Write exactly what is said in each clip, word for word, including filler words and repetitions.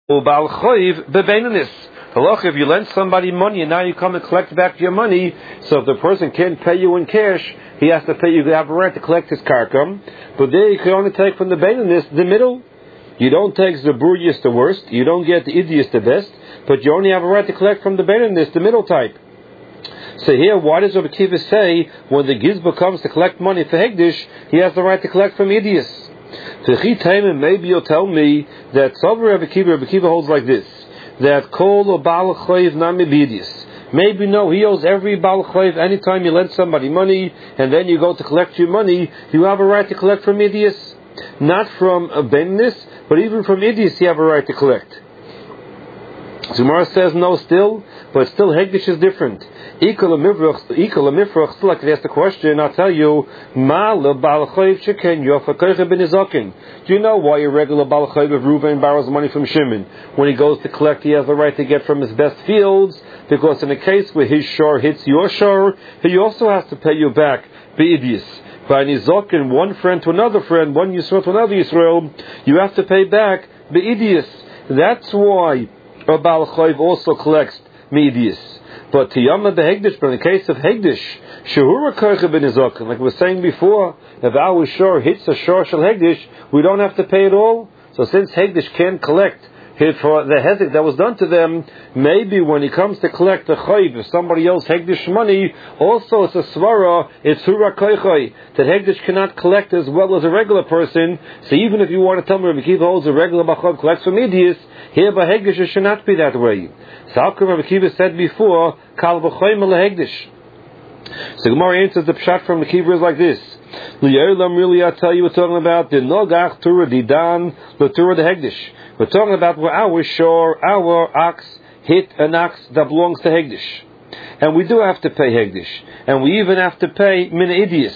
Ubal choiv bebeinanis. Halach, if you lend somebody money and now you come and collect back your money, so if the person can't pay you in cash, he has to pay you. You have a right to collect his karkam, but there you can only take from the beinanis the middle. You don't take the buriyas the worst, you don't get the idias the best, but you only have a right to collect from the beinanis the middle type. So here, why does Rabbi Kiva say when the gizba comes to collect money for hegdish, he has the right to collect from idias? Maybe you'll tell me that Sabra Rabbi Kiva, Rabbi Kiva holds like this, that kol or bal chayv nami b'idiyas. Maybe no, he owes every bal chayv. Anytime you lend somebody money and then you go to collect your money, you have a right to collect from idiyas. Not from a beinanis, but even from idiyas you have a right to collect. Zumar says no still, but still hegdish is different. Equal a mifrach, still I could ask the question, I'll tell you, Ma le bal chayv sheken yofakoycha ben izakin. Do you know why a regular bal chayv of Reuven borrows money from Shimon? When he goes to collect, he has the right to get from his best fields, because in a case where his shore hits your shore, he also has to pay you back, be'idiyas. By nizakin, one friend to another friend, one Yisrael to another Yisrael, you have to pay back be'idiyas. That's why a bal chayv also collects be'idiyas. But tiyama behegdish, but in the case of hegdish, shehura koicha ben izakin, like we were saying before, if our shore hits a shore shel hegdish, we don't have to pay it all. So since hegdish can't collect hit for the hezek that was done to them, maybe when he comes to collect the chayv, if somebody else hegdish money, also it's a svara, it's hura koicha, that hegdish cannot collect as well as a regular person. So even if you want to tell me Rabbi Kiva holds a regular bachov collects from idiyas, here by hegdish it should not be that way. So how come Rabbi Kiva said before, Kal v'choyim lehegdish? So Gemara answers the pshat from the Kiva is like this. L'yolam, really I tell you we're talking about the nogach tura didan l'tura the hegdish. We're talking about where our shore, our ox hit an ox that belongs to hegdish. And we do have to pay hegdish. And we even have to pay mina idiyas.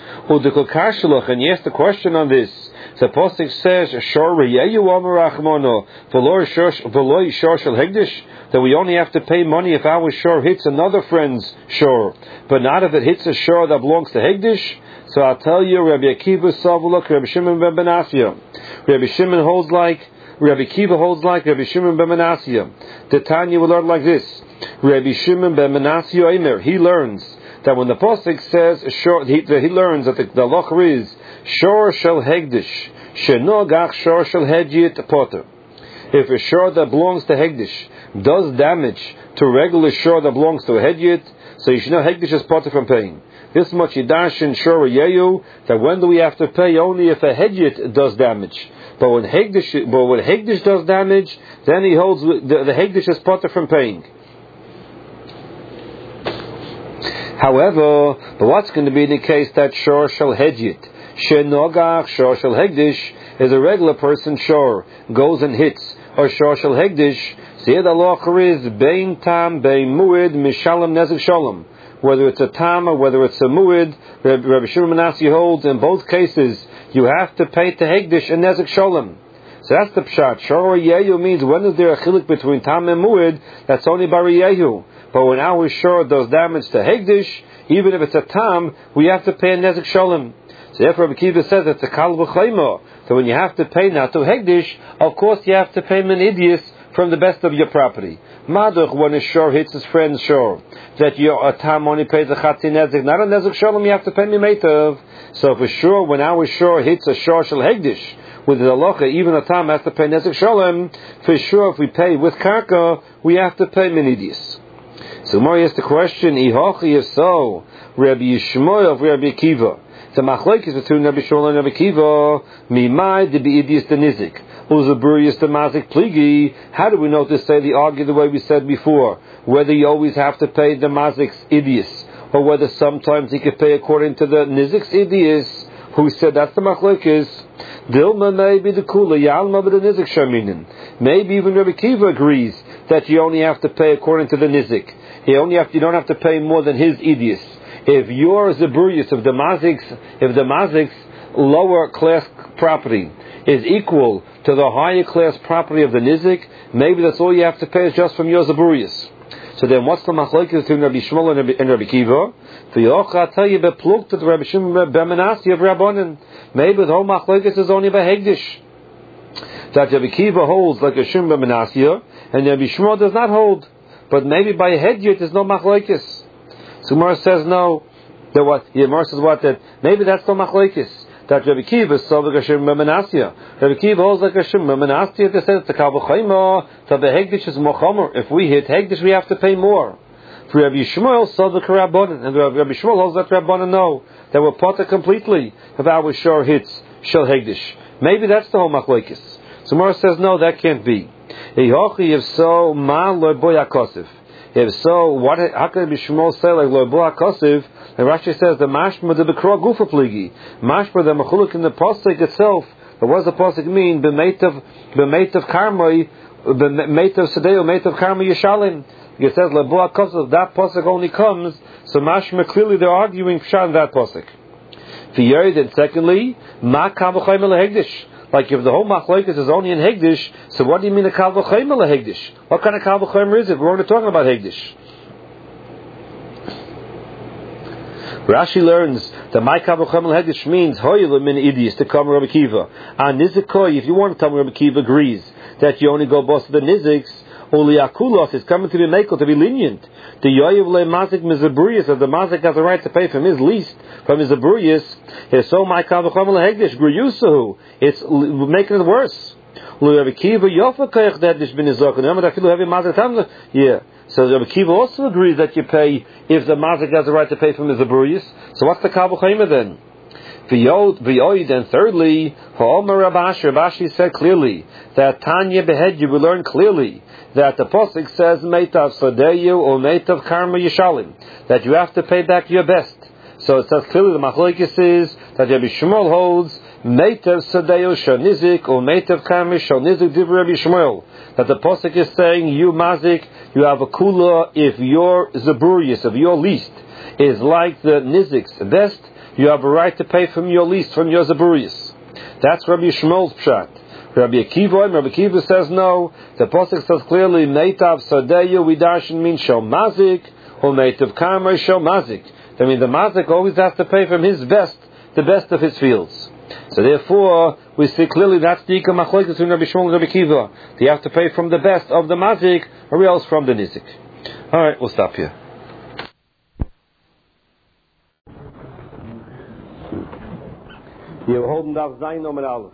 Udekol and you ask the question on this. The Pasuk says, "Shor reyeyu amar rachmano v'lo v'lo shor shel hegdish." That we only have to pay money if our shore hits another friend's shore, but not if it hits a shore that belongs to hegdish. So I'll tell you, Rabbi Akiva Savulak, Rabbi Shimon ben Benasya. Rabbi Shimon holds like Rabbi Kiva holds like Rabbi Shimon ben Benasya. The Tanya will learn like this: Rabbi Shimon ben Benasya Eimer. He learns that when the Pasuk says shor, he, he learns that the, the locher is shor shel hegdish, shenogach shor shel hedjit potter. If a shore that belongs to hegdish does damage to a regular shore that belongs to a hedjit, so you should know hegdish is potter from paying. This much yidash in shor yeyu, that when do we have to pay? Only if a hedjit does damage. But when hegdish, but when hegdish does damage, then he holds the, the hegdish is potter from paying. However, but what's going to be the case that shor shel hedjit, shenogach shor shel hegdish, is a regular person shor goes and hits or shor shel hegdish? So here the locher is bein tam bein muid mishalem nezek shalom. Whether it's a tam or whether it's a muid, Rabbi Shimon ben Benasya holds in both cases you have to pay to hegdish and nezek shalom. So that's the pshat. Shor yehu means when is there a chilik between tam and muid? That's only bar yehu. But when our shor does damage to hegdish, even if it's a tam, we have to pay a nezek shalom. So therefore Rabbi Kiva says it's a kal v'chayma. So when you have to pay now to hegdish, of course you have to pay min idiyas from the best of your property. Maduch, when a shor hits his friend's shor, that your a tam only pays a chatzi nezek, not a nezek shalom, you have to pay mimeitav. So for sure, when our shor hits a shor shel hegdish, with the halacha, even a tam has to pay nezek shalom. For sure, if we pay with karka, we have to pay min idiyas. So Mari asks the question, Ihochi, if so, Rabbi Yishmael of Rabbi Akiva. The machlokes between Rabbi Shmuel and Rabbi Akiva, Mimai de beidiyas de nizik, Uzaburiyas de mazik pligi. How do we know to say the argue the way we said before? Whether you always have to pay the mazik's idiyas, or whether sometimes he could pay according to the nizik's idiyas. Who said that's the machlokes? Dilma maybe the kula yalma but the nizik shaminin. Maybe even Rabbi Akiva agrees that you only have to pay according to the nizik. You only have you don't have to pay more than his idiyas. If your zaburiyas, if the mazik's, if the mazik's lower class property is equal to the higher class property of the nizik, maybe that's all you have to pay is just from your zaburiyas. So then, what's the machlokes between Rabbi Shmuel and Rabbi, and Rabbi Kiva? For Yocha, I tell you, bepluked to the Rabbi Shimon ben Benasya of Rabbanan. Maybe the whole machlokes is only by hegdish. That Rabbi Kiva holds like a Shimba Menasya, and Rabbi Shmuel does not hold. But maybe by a hedyot there's no machlokes. So Gemara says no. That what? Yeah, Gemara says what? That maybe that's no machlokes. That Rabbi Kiva saw like a Shimba Menasya. Rabbi Kiva holds like a Shimba Menasya. They said it's a Kalvachayma. So the hegdish is mochamer. If we hit hegdish, we have to pay more. For Rabbi Shmuel saw the Rabbanan, and Rabbi Shmuel holds that Rabbanan no, that we're potter completely if our shor hits shel hegdish. Maybe that's the whole machlokes. So Gemara says no, that can't be. If so, ma loy boy akosiv. If so, what? How can Rabbi Shmuel say like loy boy akosiv? And Rashi says the mashma the bekra gufa pligi. Mashma the machuluk in the pasuk itself. But what does the pasuk mean? B'meitav b'meitav karmai b'meitav sadeo meitav karmai yishalim. It says loy boy akosiv. That pasuk only comes. So mashma clearly they're arguing pshat in that pasuk. V'yered and secondly, ma kavachayim lehegdish. Like if the whole machlokes is only in Hegdish, so what do you mean a Kal V'Chomer Hegdish? What kind of Kal V'Chomer is it? We're only talking about Hegdish. Rashi learns that my Kal V'Chomer Hegdish means Hoyle min Idis to come Rabbi Kiva. And Nizikoi, if you want to tell me Rabbi Kiva agrees that you only go boss of the Niziks, Uli Akulos is coming to be makel, to be lenient. The Yoyev le Mazik Mizabriyas, if the Mazik has the right to pay from his least, from his Abriyas, is so my Kal V'Chomer Hegdish, Gruyusahu. It's making it worse. Rabbi Kiva Yofa Kayach Dedish bin Izok. Remember that people have a Mazik Tamla? Yeah. So Rabbi Kiva also agrees that you pay if the Mazik has the right to pay from his Abriyas. So what's the Kal V'Chomer then? V'yoid, and thirdly, Ha'omer Rabashi, Rabashi said clearly that Tanya Behed, you will learn clearly that the Pasuk says Meitav Sadeyu or Meitav Karma Yishalim, that you have to pay back your best. So it says clearly the machlokes is that Rabbi Shmuel holds Meitav Sadeyu Shonizik or Meitav Karma Shonizik Div Rabbi Shmuel, that the Pasuk is saying you Mazik, you have a kula if your Zaburius, if your least is like the Nizik's best, you have a right to pay from your least, from your Zaburius. That's Rabbi Shmuel's pshat. Rabbi Akiva, Rabbi Akiva says no. The pasuk says clearly, Meitav Sadeyu, we darshan means Shel Mazik, or Meitav Karma Shel Mazik. I mean, the Mazik always has to pay from his best, the best of his fields. So therefore, we see clearly that's the Ika Machlokes between Rabbi Shmuel and Rabbi Akiva. You have to pay from the best of the Mazik, or else from the Nizik. Alright, we'll stop here. You're holding down Zayin Omer Aleph.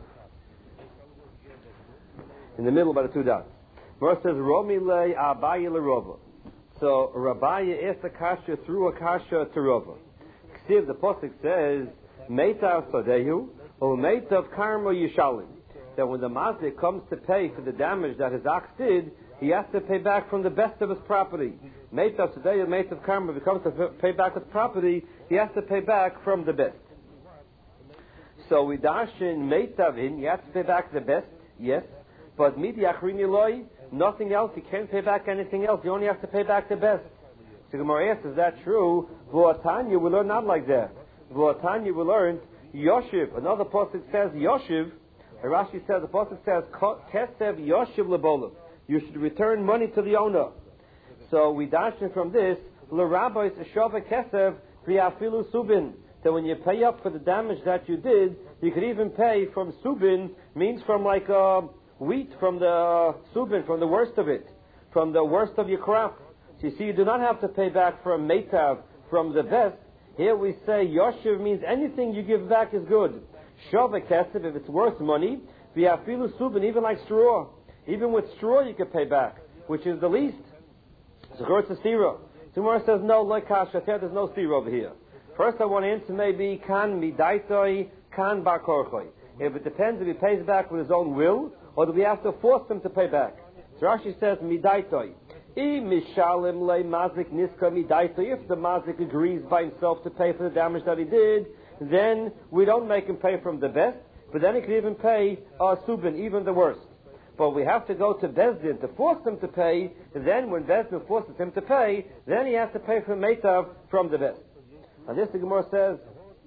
In the middle by the two dots. Verse says, Romi le Abaye le Rova. So Rabbaye asked a kasha through a kasha to Rova. Ksiv, the pasuk says, Meitav Sadehu, or Meitav Karma Yishalim. That when the mazik comes to pay for the damage that his ox did, he has to pay back from the best of his property. Meitav Sadehu, Meitav Karma, if he comes to pay back his property, he has to pay back from the best. So we dash in Meitavin, you have to pay back the best, yes. But midi achrini loy, nothing else. You can't pay back anything else. You only have to pay back the best. So Gemara asks, is that true? V'atanya, we learn not like that. V'atanya, we learned Yoshiv. Another pasuk says Yoshiv. Rashi says the pasuk says Kesev Yoshiv lebolav. You should return money to the owner. So we dash in from this l'rabbis shava kesev v'afilu subin. That when you pay up for the damage that you did, you could even pay from subin, means from like uh, wheat, from the uh, subin, from the worst of it, from the worst of your crop. So you see, you do not have to pay back from meitav, from the best. Here we say yoshiv means anything you give back is good. Shava kesef, if it's worth money, v'afilu subin, even like straw. Even with straw you can pay back, which is the least. So it's a sira. Tomorrow says no, like kasha, there's no sira over here. First I want to answer maybe kan midaitoi, kan bar korchoi. If it depends if he pays back with his own will, or do we have to force him to pay back? So Rashi says midaitoi. I mishalim le mazik niska midaitoi. If the mazik agrees by himself to pay for the damage that he did, then we don't make him pay from the best, but then he can even pay uh, subin, even the worst. But we have to go to Bezdin to force him to pay. Then when Bezdin forces him to pay, then he has to pay for meitav from the best. And this the Gemara says,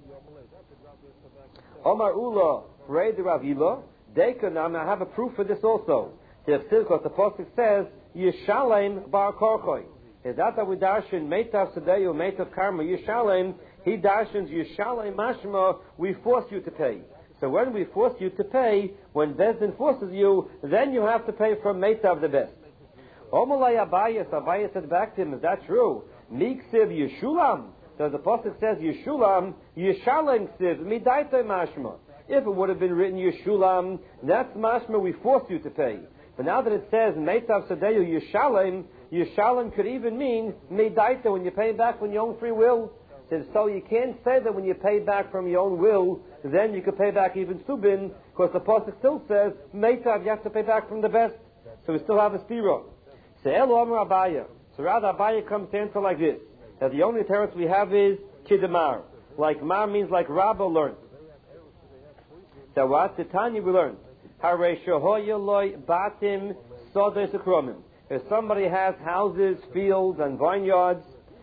Omar Ula, Reid Ravila, Dekanam, I have a proof for this also. The Pasuk says, Yishalem bar korchoi. Is that that we darshan meitav sadeyu, meitav karma, Yishalem, he darshans Yishalem mashma, we force you to pay. So when we force you to pay, when Bezdin forces you, then you have to pay from Meitav the best. Omalai Abayas, Abayas said back to him, is that true? Miksiv Yeshulam. So the Pasuk says Yeshulam, Yeshalem Ksiv, Midaitoi Mashma. If it would have been written Yeshulam, that's Mashma, we force you to pay. But now that it says Meitav Sadeyu Yeshalem, Yeshalem could even mean Midaita, when you pay back from your own free will. So you can't say that when you pay back from your own will, then you could pay back even Subin, because the Pasuk still says Meitav, you have to pay back from the best. So we still have a stira. So El Omer Abaya. So rather Abaya comes to answer like this, that the only terrace we have is Kidamar. Like Mar means like Rabba learned. So what? The Tanya we learned. Hare Shehoyaloi Batim Sodes Akromim. If somebody has houses, fields, and vineyards,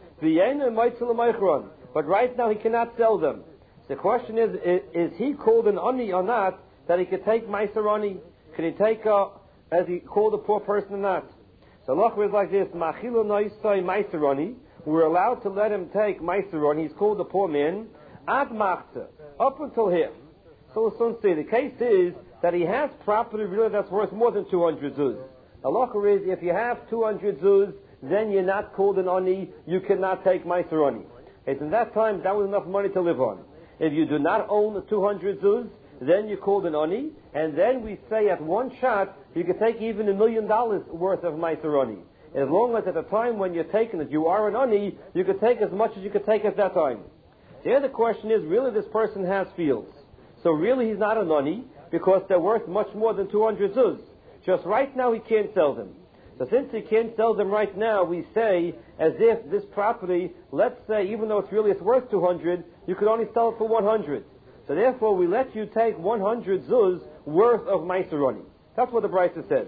but right now he cannot sell them. The question is, is, is he called an Ani or not, that he could take Meiser Ani? Can he take, a, as he called a poor person or not? So Allah is like this, Machilu Noisai Meiser Ani. We're allowed to let him take Meiser Ani. He's called a poor man. Ad Machza, up until here. So we'll soon see. The case is that he has property really that's worth more than two hundred zuz. Allah is, if you have two hundred zuz, then you're not called an Ani, you cannot take Meiser Ani. It's in that time, that was enough money to live on. If you do not own the two hundred zuz, then you're called an Ani, and then we say at one shot, you can take even a million dollars worth of Meiser Ani. As long as at the time when you're taking it, you are an Ani, you can take as much as you could take at that time. The other question is, really this person has fields. So really he's not an Ani, because they're worth much more than two hundred zuz. Just right now he can't sell them. So since he can't sell them right now, we say, as if this property, let's say, even though it's really it's worth two hundred, you could only sell it for one hundred. So therefore, we let you take one hundred zuz worth of Meiser Ani. That's what the Brisa says.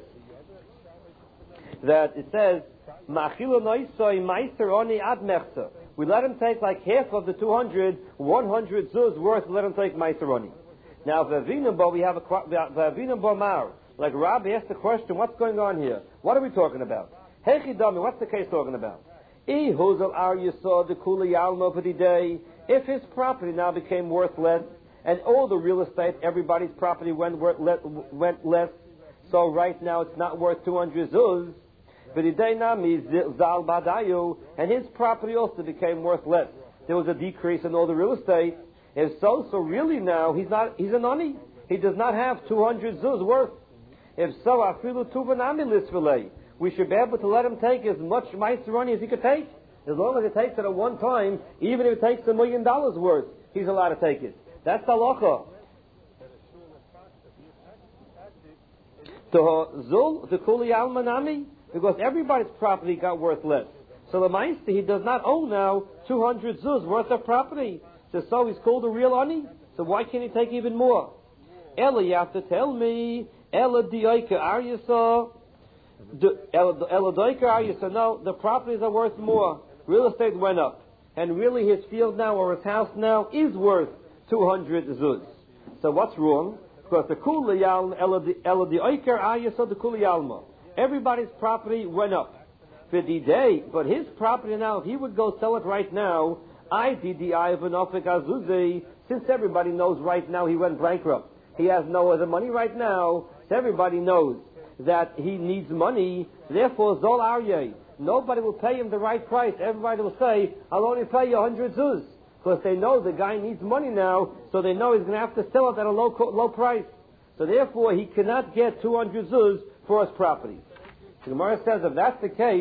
That it says, Machilu Noisoi Meiser Ani Ad Mechza. We let him take like half of the two hundred, one hundred zuz worth, let him take Meiser Ani. Now, Vavinambo, we have a Vavinambo Mar. Like Rabbi asked the question, what's going on here? What are we talking about? Hechidami, what's the case talking about? If his property now became worth less, and all the real estate, everybody's property went, worth le- went less, so right now it's not worth two hundred zuz, and his property also became worth less. There was a decrease in all the real estate. If so, so really now he's not, he's an Ani. He does not have two hundred zuz worth. If so, afilu tuvanami lisvilei, we should be able to let him take as much Meiser Ani as he could take. As long as he takes it at one time, even if it takes a million dollars worth, he's allowed to take it. That's halacha. Zul the kuli almanami, because everybody's property got worth less. So the Meister, he does not own now two hundred zuz worth of property. So, so he's called a real Ani. So why can't he take even more? Ella, you have to tell me. Ella dioika aryasa. Ella dioika aryasa. No, the properties are worth more. Real estate went up, and really his field now or his house now is worth two hundred zuz. So what's wrong? Because the kuli yalma ella dioika aryasa the kuli yalma. Everybody's property went up. For the day, but his property now, if he would go sell it right now, I did the Ivanofik Azuzi, since everybody knows right now he went bankrupt. He has no other money right now, so everybody knows that he needs money, therefore Zol Aryeh. Nobody will pay him the right price. Everybody will say, I'll only pay you one hundred zuz. Because they know the guy needs money now, so they know he's going to have to sell it at a low low price. So therefore he cannot get two hundred zuz for his property. The Gemara says if that's the case,